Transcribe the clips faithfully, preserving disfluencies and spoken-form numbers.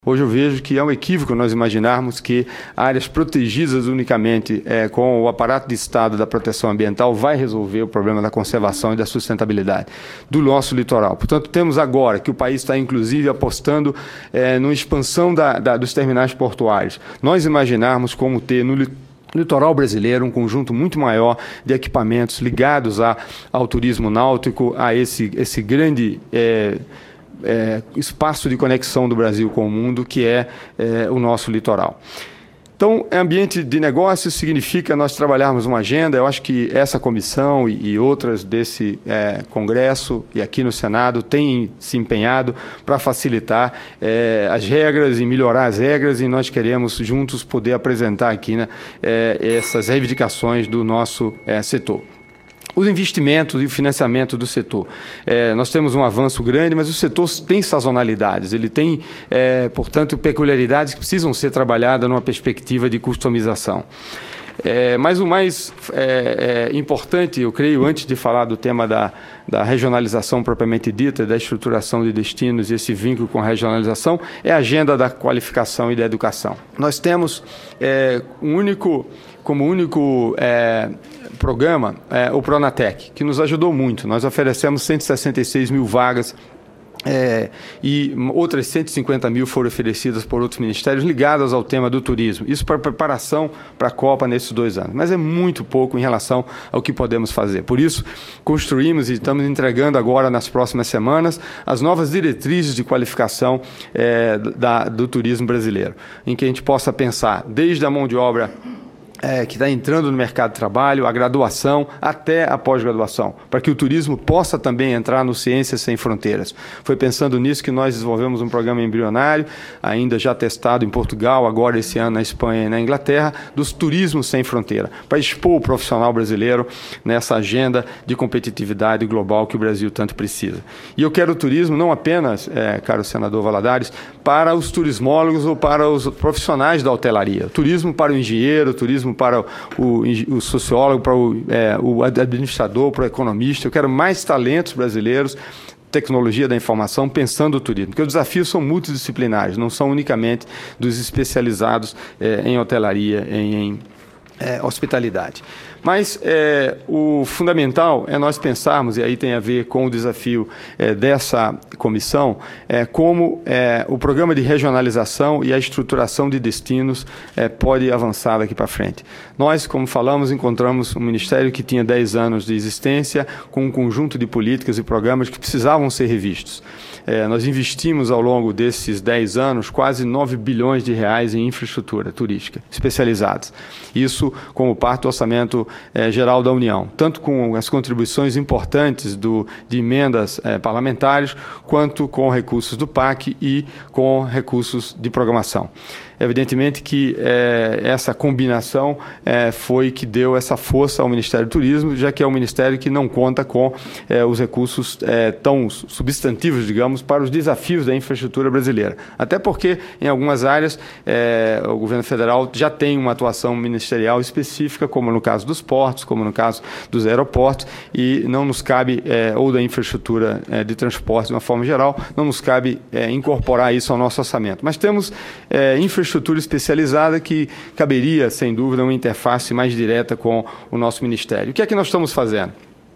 Hoje eu vejo que é um equívoco nós imaginarmos que áreas protegidas unicamente é, com o aparato de Estado da proteção ambiental vai resolver o problema da conservação e da sustentabilidade do nosso litoral. Portanto, temos agora que o país está, inclusive, apostando é, numa expansão da, da, dos terminais portuários. Nós imaginarmos como ter no litoral No litoral brasileiro, um conjunto muito maior de equipamentos ligados a, ao turismo náutico, a esse, esse grande é, é, espaço de conexão do Brasil com o mundo, que é, é o nosso litoral. Então, ambiente de negócios significa nós trabalharmos uma agenda. Eu acho que essa comissão e, e outras desse é, Congresso e aqui no Senado têm se empenhado para facilitar é, as regras e melhorar as regras, e nós queremos juntos poder apresentar aqui, né, é, essas reivindicações do nosso é, setor. Os investimentos e o financiamento do setor. É, nós temos um avanço grande, mas o setor tem sazonalidades, ele tem, é, portanto, peculiaridades que precisam ser trabalhadas numa perspectiva de customização. É, mas o mais é, é, importante, eu creio, antes de falar do tema da, da regionalização propriamente dita, da estruturação de destinos e esse vínculo com a regionalização, é a agenda da qualificação e da educação. Nós temos é, um único, como único é, programa é, o Pronatec, que nos ajudou muito. Nós oferecemos cento e sessenta e seis mil vagas É, e outras cento e cinquenta mil foram oferecidas por outros ministérios ligadas ao tema do turismo. Isso para preparação para a Copa nesses dois anos. Mas é muito pouco em relação ao que podemos fazer. Por isso, construímos e estamos entregando agora, nas próximas semanas, as novas diretrizes de qualificação é, da, do turismo brasileiro, em que a gente possa pensar desde a mão de obra É, que está entrando no mercado de trabalho, a graduação até a pós-graduação, para que o turismo possa também entrar no Ciências Sem Fronteiras. Foi pensando nisso que nós desenvolvemos um programa embrionário, ainda já testado em Portugal, agora esse ano na Espanha e na Inglaterra, dos turismos sem fronteira, para expor o profissional brasileiro nessa agenda de competitividade global que o Brasil tanto precisa. E eu quero o turismo não apenas, é, caro senador Valadares, para os turismólogos ou para os profissionais da hotelaria. Turismo para o engenheiro, turismo para o, o sociólogo, para o, é, o administrador, para o economista. Eu quero mais talentos brasileiros, tecnologia da informação, pensando o turismo, porque os desafios são multidisciplinares, não são unicamente dos especializados é, em hotelaria, em, em é, hospitalidade. Mas é, o fundamental é nós pensarmos, e aí tem a ver com o desafio é, dessa comissão, é, como é, o programa de regionalização e a estruturação de destinos é, pode avançar daqui para frente. Nós, como falamos, encontramos um ministério que tinha dez anos de existência, com um conjunto de políticas e programas que precisavam ser revistos. É, nós investimos ao longo desses dez anos quase nove bilhões de reais em infraestrutura turística especializadas. Isso como parte do orçamento É, geral da União, tanto com as contribuições importantes do, de emendas é, parlamentares, quanto com recursos do P A C e com recursos de programação. Evidentemente que é, essa combinação é, foi que deu essa força ao Ministério do Turismo, já que é um ministério que não conta com é, os recursos é, tão substantivos, digamos, para os desafios da infraestrutura brasileira. Até porque, em algumas áreas, é, o governo federal já tem uma atuação ministerial específica, como no caso dos portos, como no caso dos aeroportos, e não nos cabe, é, ou da infraestrutura é, de transporte de uma forma geral, não nos cabe é, incorporar isso ao nosso orçamento. Mas temos é, infraestrutura estrutura especializada que caberia, sem dúvida, uma interface mais direta com o nosso Ministério. O que é que nós estamos fazendo?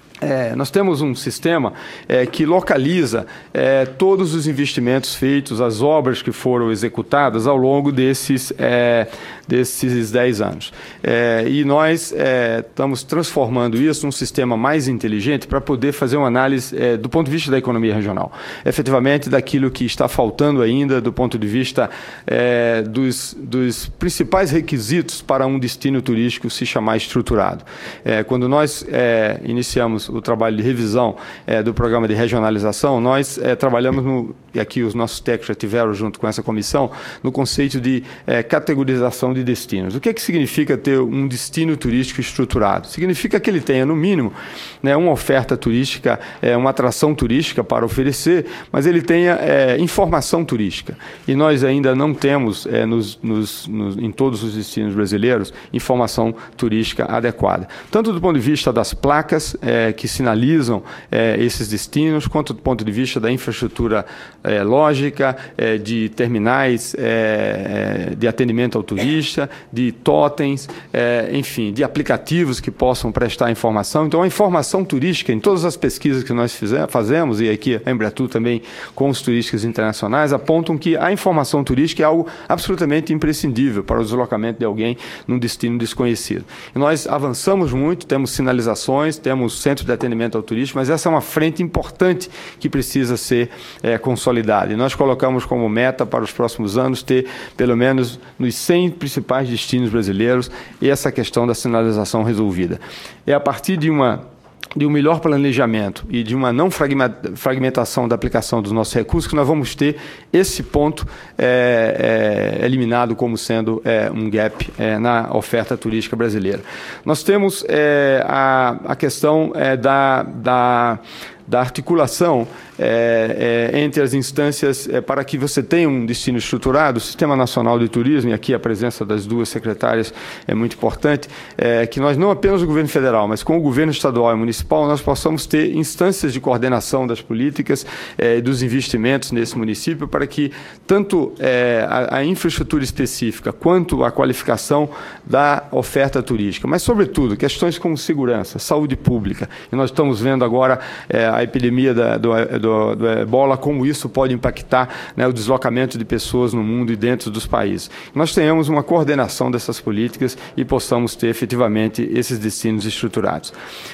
É, nós temos um sistema é, que localiza é, todos os investimentos feitos, as obras que foram executadas ao longo desses, é, desses dez anos. É, e nós é, estamos transformando isso num sistema mais inteligente para poder fazer uma análise é, do ponto de vista da economia regional. Efetivamente, daquilo que está faltando ainda do ponto de vista é, dos, dos principais requisitos para um destino turístico se chamar estruturado. É, quando nós é, iniciamos o trabalho de revisão é, do programa de regionalização, nós é, trabalhamos, no, e aqui os nossos técnicos já tiveram junto com essa comissão, no conceito de é, categorização de destinos. O que, é que significa ter um destino turístico estruturado? Significa que ele tenha, no mínimo, né, uma oferta turística, é, uma atração turística para oferecer, mas ele tenha é, informação turística. E nós ainda não temos, é, nos, nos, nos, em todos os destinos brasileiros, informação turística adequada. Tanto do ponto de vista das placas, é, que sinalizam é, esses destinos, quanto do ponto de vista da infraestrutura é, lógica, é, de terminais é, de atendimento ao turista, de totens, é, enfim, de aplicativos que possam prestar informação. Então, a informação turística, em todas as pesquisas que nós fizemos, fazemos, e aqui a Embratur também com os turísticos internacionais, apontam que a informação turística é algo absolutamente imprescindível para o deslocamento de alguém num destino desconhecido. E nós avançamos muito, temos sinalizações, temos centros de atendimento ao turista, mas essa é uma frente importante que precisa ser é, consolidada. E nós colocamos como meta para os próximos anos ter, pelo menos, nos cem principais destinos brasileiros, essa questão da sinalização resolvida. É a partir de uma de um melhor planejamento e de uma não fragmentação da aplicação dos nossos recursos que nós vamos ter esse ponto é, é, eliminado como sendo é, um gap é, na oferta turística brasileira. Nós temos é, a, a questão é, da, da, da articulação É, é, entre as instâncias é, para que você tenha um destino estruturado. O Sistema Nacional de Turismo, e aqui a presença das duas secretárias é muito importante, é, que nós não apenas o governo federal, mas com o governo estadual e municipal, nós possamos ter instâncias de coordenação das políticas e é, dos investimentos nesse município para que tanto é, a, a infraestrutura específica quanto a qualificação da oferta turística, mas sobretudo questões como segurança, saúde pública. E nós estamos vendo agora é, a epidemia da, do, do Do, do ebola, como isso pode impactar, né, o deslocamento de pessoas no mundo e dentro dos países. Nós tenhamos uma coordenação dessas políticas e possamos ter efetivamente esses destinos estruturados.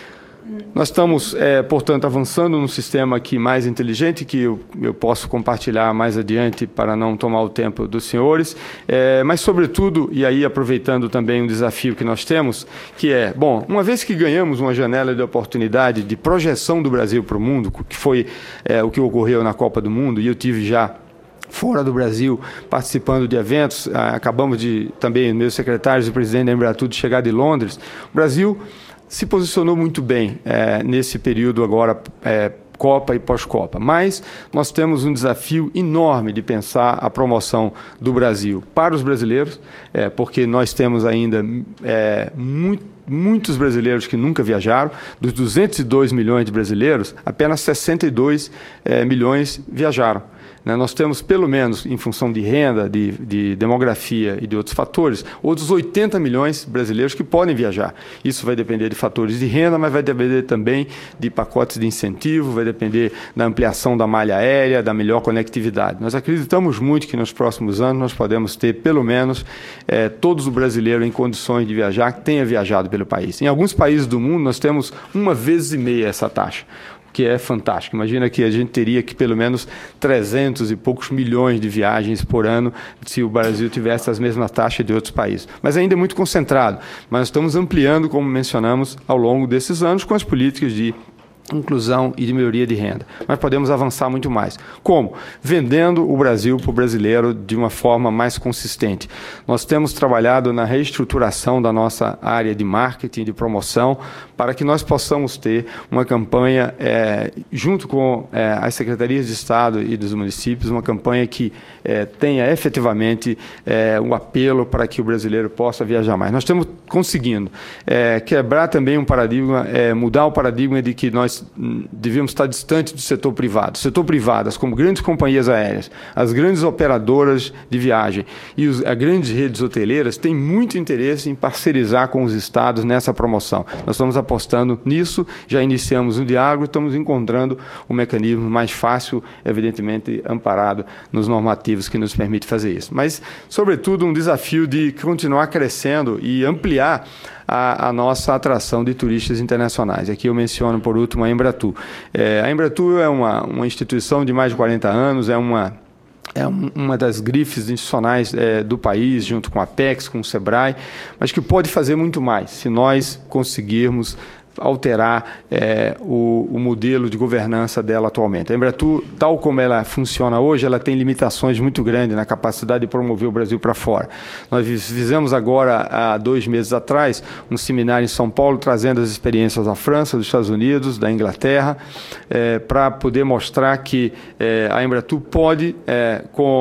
Nós estamos, é, portanto, avançando num sistema aqui mais inteligente, que eu, eu posso compartilhar mais adiante para não tomar o tempo dos senhores, é, mas, sobretudo, e aí aproveitando também um desafio que nós temos, que é, bom, uma vez que ganhamos uma janela de oportunidade de projeção do Brasil para o mundo, que foi é, o que ocorreu na Copa do Mundo, e eu tive já fora do Brasil, participando de eventos, acabamos de, também, meus secretários e presidente da Embratur, de chegar de Londres, o Brasil se posicionou muito bem é, nesse período agora é, Copa e pós-Copa, mas nós temos um desafio enorme de pensar a promoção do Brasil para os brasileiros, é, porque nós temos ainda é, muito muitos brasileiros que nunca viajaram. Dos duzentos e dois milhões de brasileiros, apenas sessenta e dois é, milhões viajaram. Né? Nós temos, pelo menos, em função de renda, de, de demografia e de outros fatores, outros oitenta milhões de brasileiros que podem viajar. Isso vai depender de fatores de renda, mas vai depender também de pacotes de incentivo, vai depender da ampliação da malha aérea, da melhor conectividade. Nós acreditamos muito que nos próximos anos nós podemos ter, pelo menos, é, todos os brasileiros em condições de viajar que tenha viajado pelo país. Em alguns países do mundo nós temos uma vez e meia essa taxa, que é fantástico. Imagina que a gente teria que pelo menos trezentos e poucos milhões de viagens por ano se o Brasil tivesse as mesmas taxas de outros países. Mas ainda é muito concentrado. Mas nós estamos ampliando, como mencionamos, ao longo desses anos, com as políticas de inclusão e de melhoria de renda. Mas podemos avançar muito mais. Como? Vendendo o Brasil para o brasileiro de uma forma mais consistente. Nós temos trabalhado na reestruturação da nossa área de marketing, de promoção, para que nós possamos ter uma campanha, é, junto com é, as secretarias de Estado e dos municípios, uma campanha que é, tenha efetivamente é, um apelo para que o brasileiro possa viajar mais. Nós estamos conseguindo é, quebrar também um paradigma, é, mudar o paradigma de que nós devíamos estar distante do setor privado. O setor privado, as como grandes companhias aéreas, as grandes operadoras de viagem e os, as grandes redes hoteleiras têm muito interesse em parcerizar com os estados nessa promoção. Nós estamos apostando nisso, já iniciamos um diálogo, estamos encontrando o mecanismo mais fácil, evidentemente amparado nos normativos que nos permite fazer isso. Mas, sobretudo, um desafio de continuar crescendo e ampliar A, a nossa atração de turistas internacionais. Aqui eu menciono, por último, a Embratur. É, a Embratur é uma, uma instituição de mais de quarenta anos, é uma, é um, uma das grifes institucionais é, do país, junto com a Apex, com o Sebrae, mas que pode fazer muito mais, se nós conseguirmos alterar é, o, o modelo de governança dela atualmente. A Embratur, tal como ela funciona hoje, ela tem limitações muito grandes na capacidade de promover o Brasil para fora. Nós fizemos agora, há dois meses atrás, um seminário em São Paulo, trazendo as experiências da França, dos Estados Unidos, da Inglaterra, é, para poder mostrar que é, a Embratur pode, é, com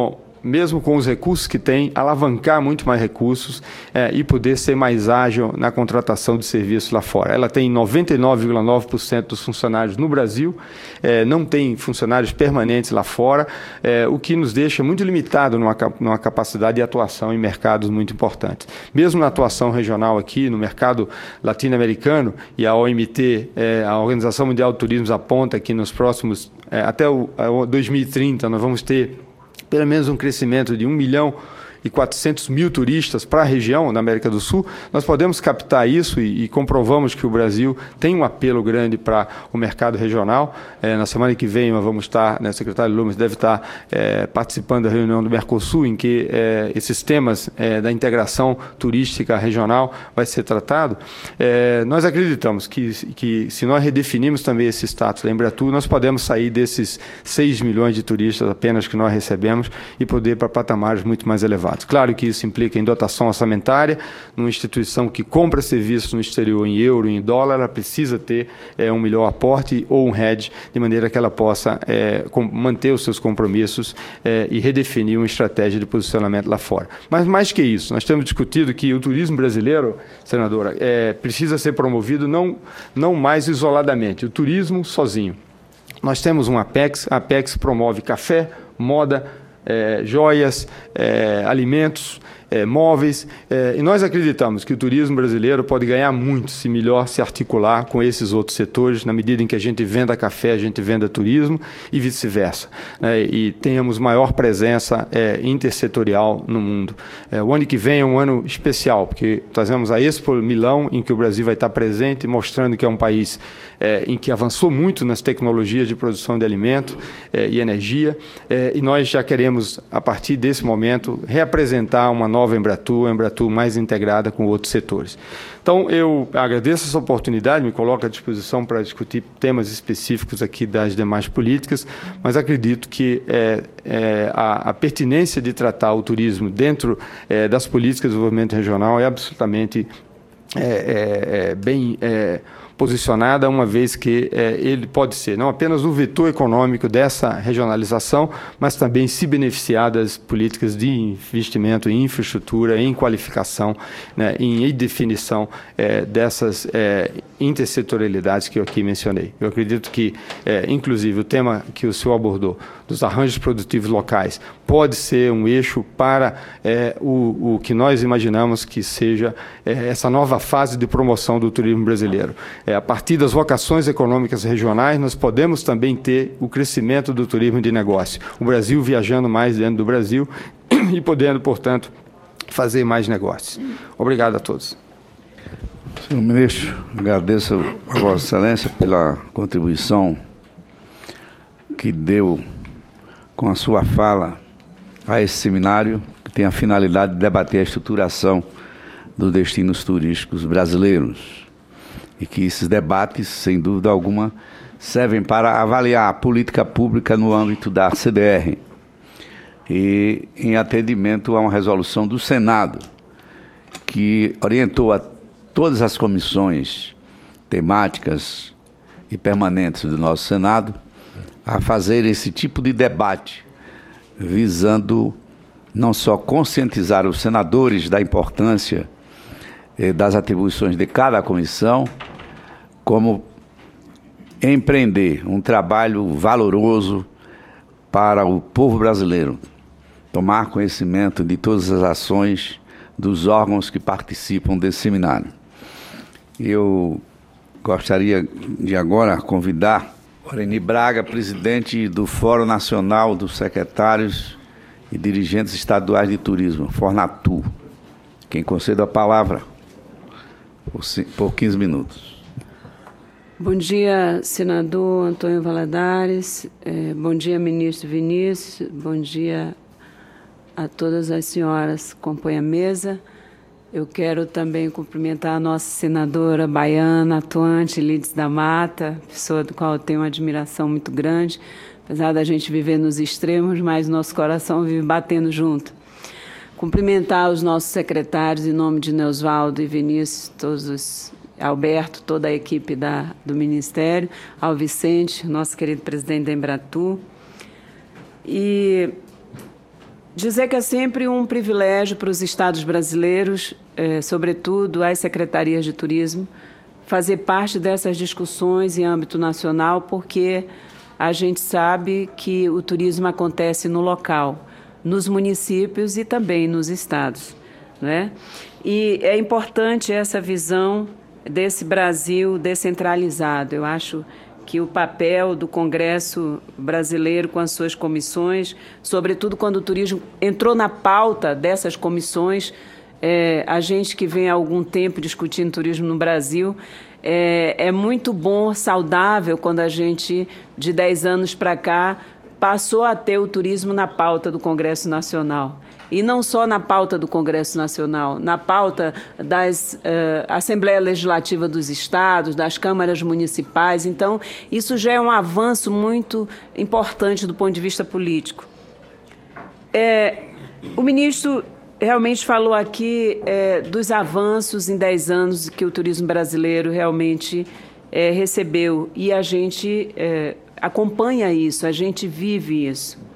mesmo com os recursos que tem, alavancar muito mais recursos é, e poder ser mais ágil na contratação de serviços lá fora. Ela tem noventa e nove vírgula nove por cento dos funcionários no Brasil, é, não tem funcionários permanentes lá fora, é, o que nos deixa muito limitado numa, numa capacidade de atuação em mercados muito importantes. Mesmo na atuação regional aqui, no mercado latino-americano, e a O M T, é, a Organização Mundial do Turismo, aponta que nos próximos, é, até o dois mil e trinta, nós vamos ter pelo menos um crescimento de um milhão e quatrocentos mil turistas para a região da América do Sul, nós podemos captar isso e, e comprovamos que o Brasil tem um apelo grande para o mercado regional. É, na semana que vem nós vamos estar, né, o secretário Lumens deve estar é, participando da reunião do Mercosul, em que é, esses temas é, da integração turística regional vai ser tratado. É, nós acreditamos que, que se nós redefinirmos também esse status da Embratur, nós podemos sair desses seis milhões de turistas apenas que nós recebemos e poder ir para patamares muito mais elevados. Claro que isso implica em dotação orçamentária, numa instituição que compra serviços no exterior em euro e em dólar, ela precisa ter é, um melhor aporte ou um hedge, de maneira que ela possa é, com, manter os seus compromissos é, e redefinir uma estratégia de posicionamento lá fora. Mas mais que isso, nós temos discutido que o turismo brasileiro, senadora, é, precisa ser promovido não, não mais isoladamente, o turismo sozinho. Nós temos um Apex, a Apex promove café, moda, É, joias, é, alimentos, é, móveis, é, e nós acreditamos que o turismo brasileiro pode ganhar muito se melhor se articular com esses outros setores, na medida em que a gente venda café, a gente venda turismo e vice-versa, né, e tenhamos maior presença é, intersetorial no mundo. É, o ano que vem é um ano especial, porque trazemos a Expo Milão, em que o Brasil vai estar presente, mostrando que é um país é, em que avançou muito nas tecnologias de produção de alimento é, e energia, é, e nós já queremos, a partir desse momento, reapresentar uma nova Embratur, uma Embratur mais integrada com outros setores. Então, eu agradeço essa oportunidade, me coloco à disposição para discutir temas específicos aqui das demais políticas, mas acredito que é, é, a, a pertinência de tratar o turismo dentro é, das políticas de desenvolvimento regional é absolutamente é, é, é, bem é, posicionada, uma vez que é, ele pode ser não apenas um vetor econômico dessa regionalização, mas também se beneficiar das políticas de investimento em infraestrutura, em qualificação, né, em definição é, dessas é, intersetorialidades que eu aqui mencionei. Eu acredito que, é, inclusive, o tema que o senhor abordou, dos arranjos produtivos locais, pode ser um eixo para é, o, o que nós imaginamos que seja é, essa nova fase de promoção do turismo brasileiro. É, a partir das vocações econômicas regionais, nós podemos também ter o crescimento do turismo de negócio. O Brasil viajando mais dentro do Brasil e podendo, portanto, fazer mais negócios. Obrigado a todos. Senhor Ministro, agradeço a Vossa Excelência pela contribuição que deu com a sua fala a esse seminário, que tem a finalidade de debater a estruturação dos destinos turísticos brasileiros. E que esses debates, sem dúvida alguma, servem para avaliar a política pública no âmbito da C D R e em atendimento a uma resolução do Senado, que orientou a todas as comissões temáticas e permanentes do nosso Senado a fazer esse tipo de debate, visando não só conscientizar os senadores da importância eh, das atribuições de cada comissão, como empreender um trabalho valoroso para o povo brasileiro, tomar conhecimento de todas as ações dos órgãos que participam desse seminário. Eu gostaria de agora convidar Oreni Braga, presidente do Fórum Nacional dos Secretários e Dirigentes Estaduais de Turismo, Fornatur, quem concede a palavra por, por quinze minutos. Bom dia, senador Antônio Valadares, eh, bom dia, ministro Vinícius, bom dia a todas as senhoras que compõem a mesa. Eu quero também cumprimentar a nossa senadora baiana, atuante, Lides da Mata, pessoa do qual eu tenho uma admiração muito grande, apesar da gente viver nos extremos, mas nosso coração vive batendo junto. Cumprimentar os nossos secretários, em nome de Neusvaldo e Vinícius, todos os, Alberto, toda a equipe da, do Ministério, ao Vicente, nosso querido presidente da Embratur. E Dizer que é sempre um privilégio para os estados brasileiros, eh, sobretudo as secretarias de turismo, fazer parte dessas discussões em âmbito nacional, porque a gente sabe que o turismo acontece no local, nos municípios e também nos estados, né? E é importante essa visão desse Brasil descentralizado. Eu acho que o papel do Congresso brasileiro com as suas comissões, sobretudo quando o turismo entrou na pauta dessas comissões, é, a gente que vem há algum tempo discutindo turismo no Brasil, é, é muito bom, saudável, quando a gente, de dez anos para cá, passou a ter o turismo na pauta do Congresso Nacional. E não só na pauta do Congresso Nacional, na pauta das uh, Assembleia Legislativa dos Estados, das câmaras municipais. Então, isso já é um avanço muito importante do ponto de vista político. É, o ministro realmente falou aqui é, dos avanços em dez anos que o turismo brasileiro realmente é, recebeu. E a gente é, acompanha isso, a gente vive isso.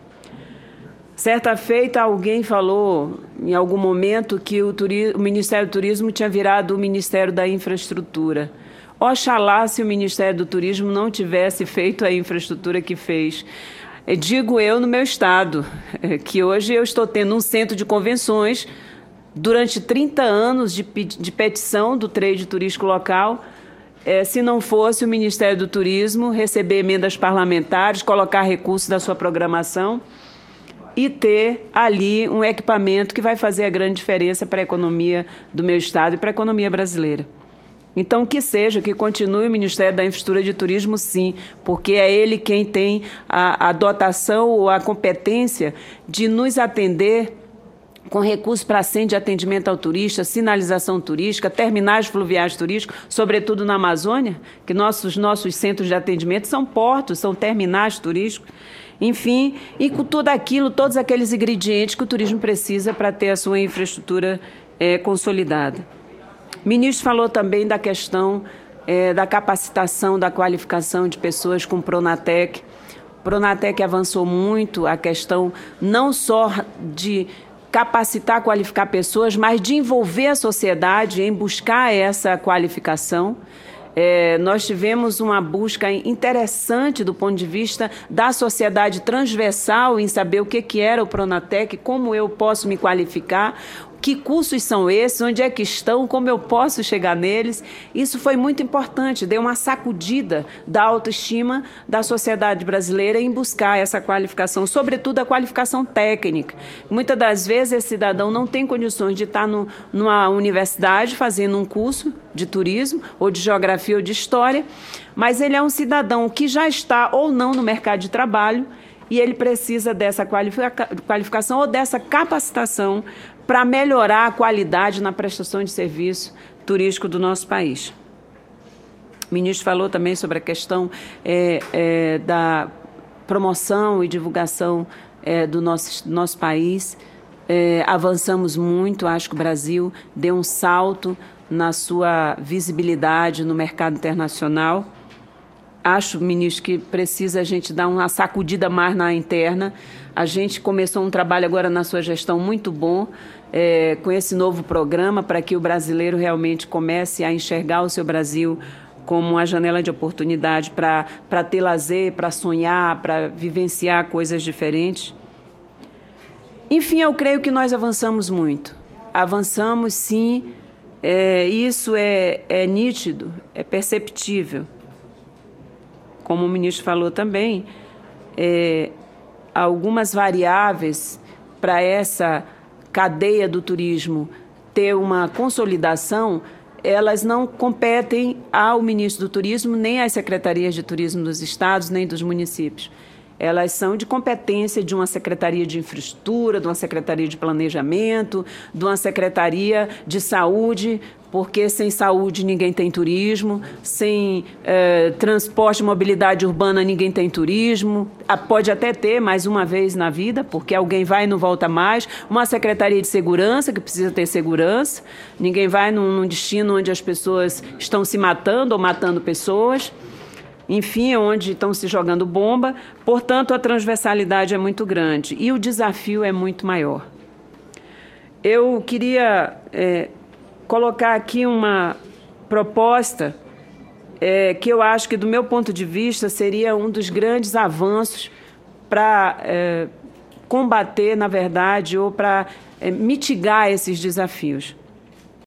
Certa feita, alguém falou, em algum momento, que o, turismo, o Ministério do Turismo tinha virado o Ministério da Infraestrutura. Oxalá se o Ministério do Turismo não tivesse feito a infraestrutura que fez. Digo eu no meu estado, que hoje eu estou tendo um centro de convenções, durante trinta anos de, de petição do trade turístico local, é, se não fosse o Ministério do Turismo receber emendas parlamentares, colocar recursos da sua programação e ter ali um equipamento que vai fazer a grande diferença para a economia do meu estado e para a economia brasileira. Então, que seja, que continue o Ministério da Infraestrutura de Turismo, sim, porque é ele quem tem a, a dotação ou a competência de nos atender com recursos para centro de atendimento ao turista, sinalização turística, terminais fluviais turísticos, sobretudo na Amazônia, que nossos, nossos centros de atendimento são portos, são terminais turísticos. Enfim, e com tudo aquilo, todos aqueles ingredientes que o turismo precisa para ter a sua infraestrutura é, consolidada. O ministro falou também da questão é, da capacitação, da qualificação de pessoas com Pronatec. Pronatec avançou muito a questão não só de capacitar, qualificar pessoas, mas de envolver a sociedade em buscar essa qualificação. É, nós tivemos uma busca interessante do ponto de vista da sociedade transversal em saber o que, que era o Pronatec, como eu posso me qualificar, que cursos são esses, onde é que estão, como eu posso chegar neles. Isso foi muito importante, deu uma sacudida da autoestima da sociedade brasileira em buscar essa qualificação, sobretudo a qualificação técnica. Muitas das vezes esse cidadão não tem condições de estar no, numa universidade fazendo um curso de turismo, ou de geografia ou de história, mas ele é um cidadão que já está ou não no mercado de trabalho e ele precisa dessa qualifica- qualificação ou dessa capacitação para melhorar a qualidade na prestação de serviço turístico do nosso país. O ministro falou também sobre a questão é, é, da promoção e divulgação é, do nosso, do nosso país. É, avançamos muito, acho que o Brasil deu um salto na sua visibilidade no mercado internacional. Acho, ministro, que precisa a gente dar uma sacudida mais na interna. A gente começou um trabalho agora na sua gestão muito bom, é, com esse novo programa, para que o brasileiro realmente comece a enxergar o seu Brasil como uma janela de oportunidade para para ter lazer, para sonhar, para vivenciar coisas diferentes. Enfim, eu creio que nós avançamos muito. Avançamos, sim, é, isso é, é nítido, é perceptível. Como o ministro falou também, é, algumas variáveis para essa cadeia do turismo ter uma consolidação, elas não competem ao ministro do Turismo, nem às secretarias de turismo dos estados, nem dos municípios. Elas são de competência de uma secretaria de infraestrutura, de uma secretaria de planejamento, de uma secretaria de saúde, porque sem saúde ninguém tem turismo, sem eh, transporte e mobilidade urbana ninguém tem turismo. Pode até ter mais uma vez na vida, porque alguém vai e não volta mais. Uma secretaria de segurança, que precisa ter segurança. Ninguém vai num, num destino onde as pessoas estão se matando ou matando pessoas. enfim, é onde estão se jogando bomba, portanto, a transversalidade é muito grande e o desafio é muito maior. Eu queria é, colocar aqui uma proposta é, que eu acho que, do meu ponto de vista, seria um dos grandes avanços para é, combater, na verdade, ou para é, mitigar esses desafios.